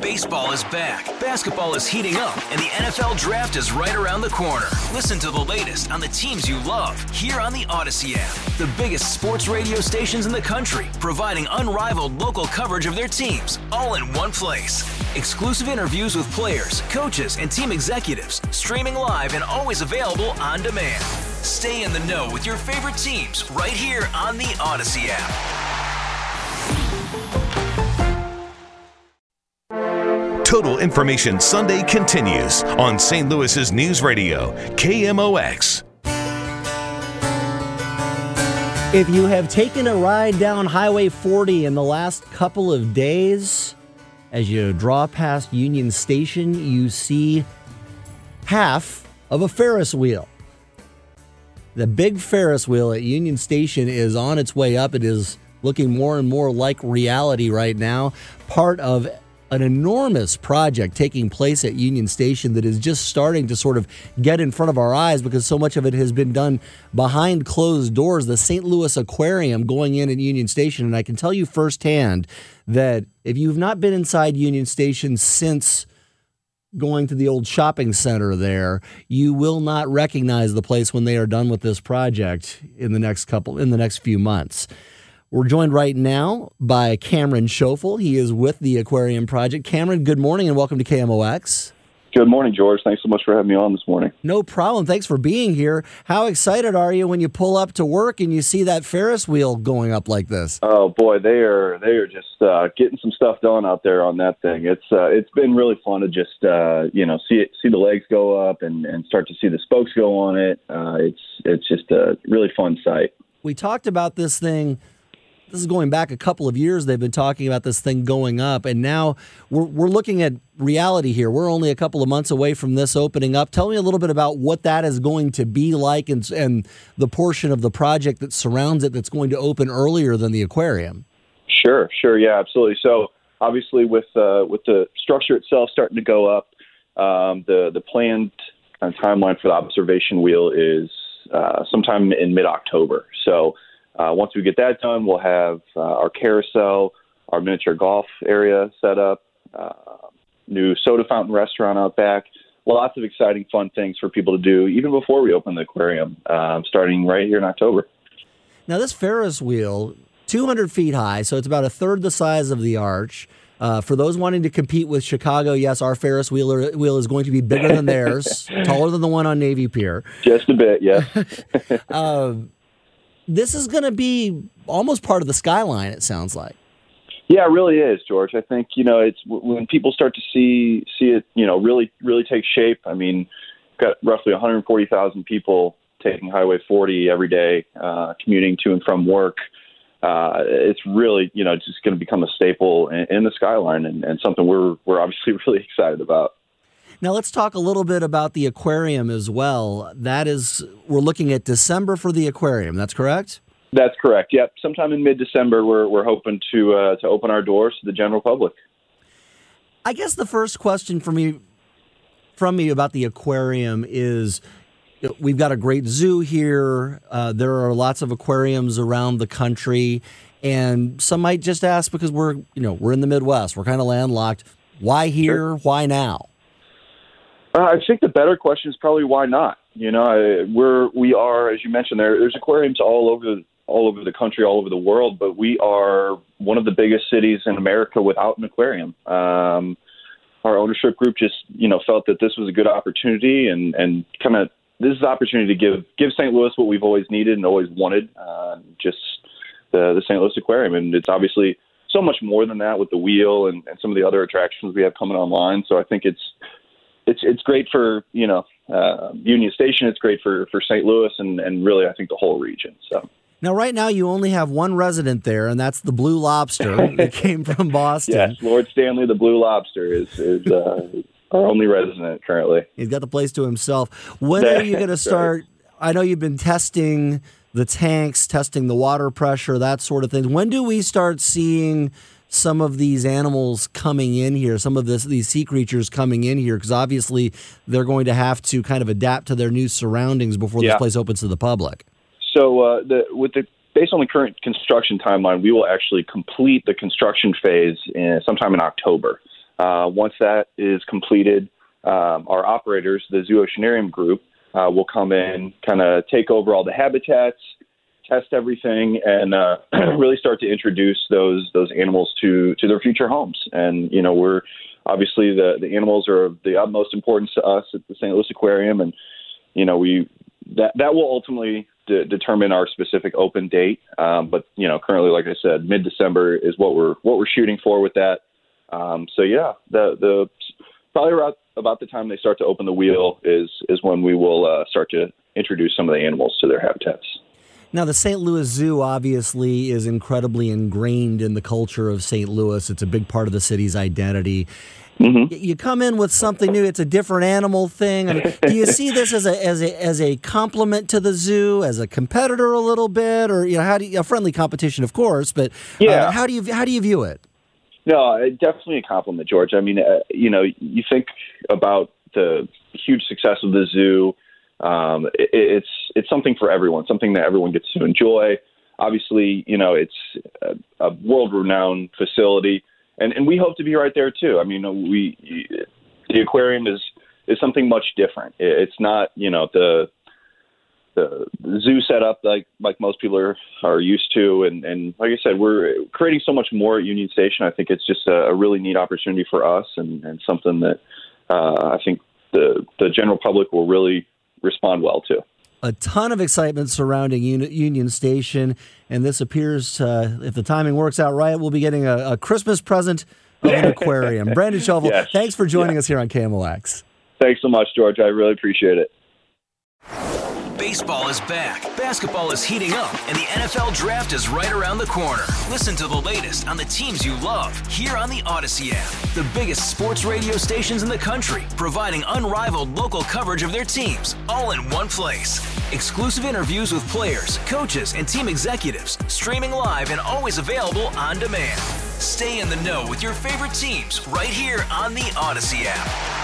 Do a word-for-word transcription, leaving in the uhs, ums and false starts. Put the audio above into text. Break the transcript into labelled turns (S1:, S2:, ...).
S1: Baseball is back, basketball is heating up, and the N F L Draft is right around the corner. Listen to the latest on the teams you love here on the Odyssey app. The biggest sports radio stations in the country, providing unrivaled local coverage of their teams, all in one place. Exclusive interviews with players, coaches, and team executives, streaming live and always available on demand. Stay in the know with your favorite teams right here on the Odyssey app.
S2: Total Information Sunday continues on Saint Louis's News Radio, K M O X.
S3: If you have taken a ride down Highway forty in the last couple of days, as you draw past Union Station, you see half of a Ferris wheel. The big Ferris wheel at Union Station is on its way up. It is looking more and more like reality right now. Part of an enormous project taking place at Union Station that is just starting to sort of get in front of our eyes because so much of it has been done behind closed doors. The Saint Louis Aquarium going in at Union Station. And I can tell you firsthand that if you've not been inside Union Station since going to the old shopping center there, you will not recognize the place when they are done with this project in the next couple, in the next few months. We're joined right now by Cameron Schofel. He is with the Aquarium Project. Cameron, good morning and welcome to K M O X.
S4: Good morning, George. Thanks so much for having me on this morning.
S3: No problem. Thanks for being here. How excited are you when you pull up to work and you see that Ferris wheel going up like this?
S4: Oh boy, they are they are just uh, getting some stuff done out there on that thing. It's uh, it's been really fun to just uh, you know see it, see the legs go up and, and start to see the spokes go on it. Uh, it's it's just a really fun sight.
S3: We talked about this thing. This is going back a couple of years. They've been talking about this thing going up, and now we're we're looking at reality here. We're only a couple of months away from this opening up. Tell me a little bit about what that is going to be like and, and the portion of the project that surrounds it that's going to open earlier than the aquarium.
S4: Sure, sure, yeah, absolutely. So obviously with uh, with the structure itself starting to go up, um, the, the planned kind of timeline for the observation wheel is uh, sometime in mid-October. So Uh, once we get that done, we'll have uh, our carousel, our miniature golf area set up, uh, new soda fountain restaurant out back. Lots of exciting, fun things for people to do even before we open the aquarium, uh, starting right here in October.
S3: Now, this Ferris wheel, two hundred feet high, so it's about a third the size of the Arch. Uh, for those wanting to compete with Chicago, yes, our Ferris wheel, wheel is going to be bigger than theirs, taller than the one on Navy Pier.
S4: Just a bit, yes.
S3: uh, This is going to be almost part of the skyline, it sounds like.
S4: Yeah, it really is, George. I think, you know, it's when people start to see see it, you know, really, really take shape. I mean, got roughly one hundred forty thousand people taking Highway forty every day, uh, commuting to and from work. Uh, it's really, you know, just going to become a staple in, in the skyline and, and something we're we're obviously really excited about.
S3: Now, let's talk a little bit about the aquarium as well. That is, we're looking at December for the aquarium. That's correct?
S4: That's correct. Yep. Sometime in mid-December, we're we're hoping to uh, to open our doors to the general public.
S3: I guess the first question for me, from me about the aquarium is, we've got a great zoo here. Uh, there are lots of aquariums around the country, and some might just ask because we're you know we're in the Midwest, we're kind of landlocked. Why here? Sure. Why now?
S4: Uh, I think the better question is probably why not. You know, I, we're we are, as you mentioned, there there's aquariums all over all over the country, all over the world, but we are one of the biggest cities in America without an aquarium. Um, our ownership group just you know felt that this was a good opportunity, and and kind of this is the opportunity to give give Saint Louis what we've always needed and always wanted, uh, just the the Saint Louis Aquarium, and it's obviously so much more than that with the wheel and, and some of the other attractions we have coming online. So I think it's It's it's great for, you know, uh, Union Station. It's great for, for Saint Louis and, and really, I think, the whole region. So
S3: now, right now, you only have one resident there, and that's the Blue Lobster that came from Boston.
S4: Yes, Lord Stanley, the Blue Lobster, is, is uh, our only resident currently.
S3: He's got the place to himself. When are you going to start? I know you've been testing the tanks, testing the water pressure, that sort of thing. When do we start seeing some of these animals coming in here, some of this, these sea creatures coming in here? Because obviously they're going to have to kind of adapt to their new surroundings before yeah. this place opens to the public.
S4: So uh, the, with the based on the current construction timeline, we will actually complete the construction phase in, sometime in October. Uh, once that is completed, um, our operators, the Zoo Oceanarium group, uh, will come in, kind of take over all the habitats, test everything, and uh, really start to introduce those those animals to to their future homes. And you know, we're obviously the the animals are of the utmost importance to us at the Saint Louis Aquarium, and you know, we that that will ultimately de- determine our specific open date. Um, but you know, currently, like I said, mid-December is what we're what we're shooting for with that. Um, so yeah, the the probably around about the time they start to open the wheel is is when we will uh, start to introduce some of the animals to their habitats.
S3: Now, the Saint Louis Zoo obviously is incredibly ingrained in the culture of Saint Louis. It's a big part of the city's identity. Mm-hmm. You come in with something new; it's a different animal thing. I mean, do you see this as a as a as a compliment to the zoo, as a competitor a little bit, or you know, how do you, a friendly competition, of course? But
S4: yeah,
S3: uh, how do you how do you view it?
S4: No, definitely a compliment, George. I mean, uh, you know, you think about the huge success of the zoo. Um, it, it's it's something for everyone, something that everyone gets to enjoy. Obviously, you know, it's a, a world-renowned facility, and, and we hope to be right there too. I mean, we the aquarium is is something much different. It's not, you know, the the zoo setup like like most people are, are used to, and, and like I said, we're creating so much more at Union Station. I think it's just a, a really neat opportunity for us, and, and something that uh, I think the the general public will really respond well to.
S3: A ton of excitement surrounding Union Station, and this appears, uh, if the timing works out right, we'll be getting a, a Christmas present of an aquarium. Brandon Shovel, yes. Thanks for joining yeah. us here on K M O X.
S4: Thanks so much, George. I really appreciate it.
S1: Baseball is back, basketball is heating up, and the N F L Draft is right around the corner. Listen to the latest on the teams you love here on the Odyssey app. The biggest sports radio stations in the country, providing unrivaled local coverage of their teams, all in one place. Exclusive interviews with players, coaches, and team executives, streaming live and always available on demand. Stay in the know with your favorite teams right here on the Odyssey app.